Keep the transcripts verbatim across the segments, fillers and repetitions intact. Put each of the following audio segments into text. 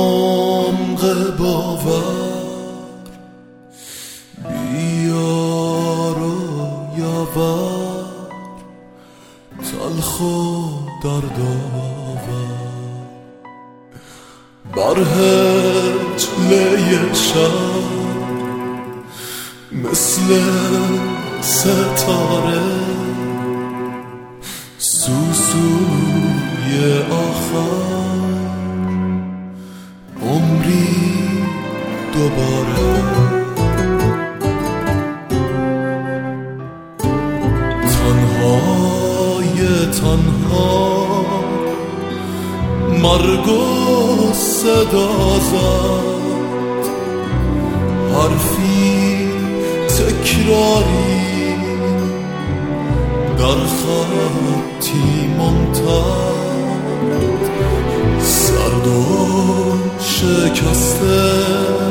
عمق باور بیار و یاور تلخ و دردآور بر هجله شب مثل ستاره سوسوی آخر عمری دوباره تنهای تنها مرگ و صدا زد حرفی تکراری در خطی ممتد سرد و شکسته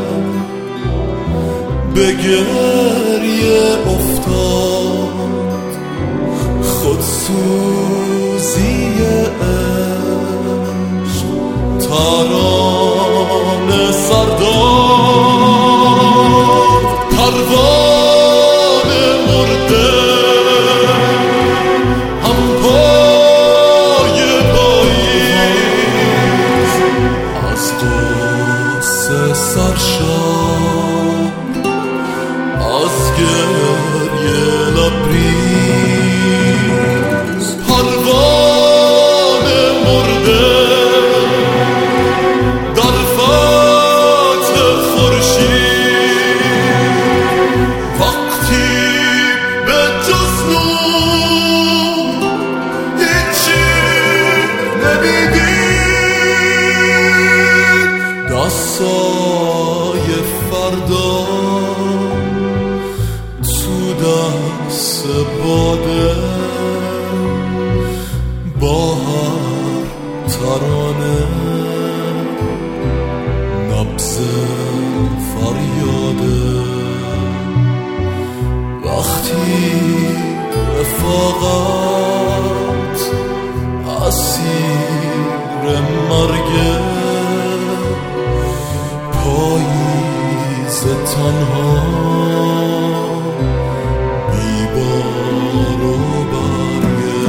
به گریه افتاد خودسوزی عشق ترانه سرداد پروانه مرده هم پای پاییز از قصه سرشار از گریه لبریز پروانه مرده در فتح خورشید وقتی به جز نور هیچی نمیدید دستای فردا تو دست باده با هر ترانه نبض فریاده وقتی رفاقت اسیر مرگه پاییز تنها بیبار و برگه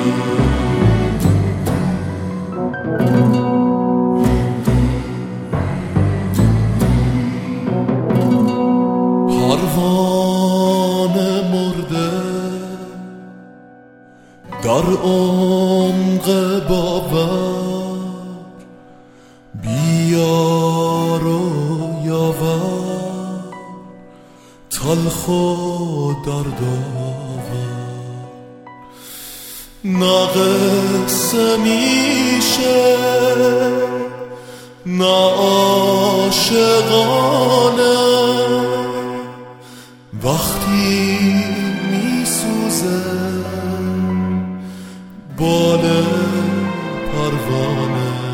پروانه مرده در عمق باور بیار و یاور تلخ و دردآور نه قصه میشه نه عاشقانه وقتی میسوزه بال پروانه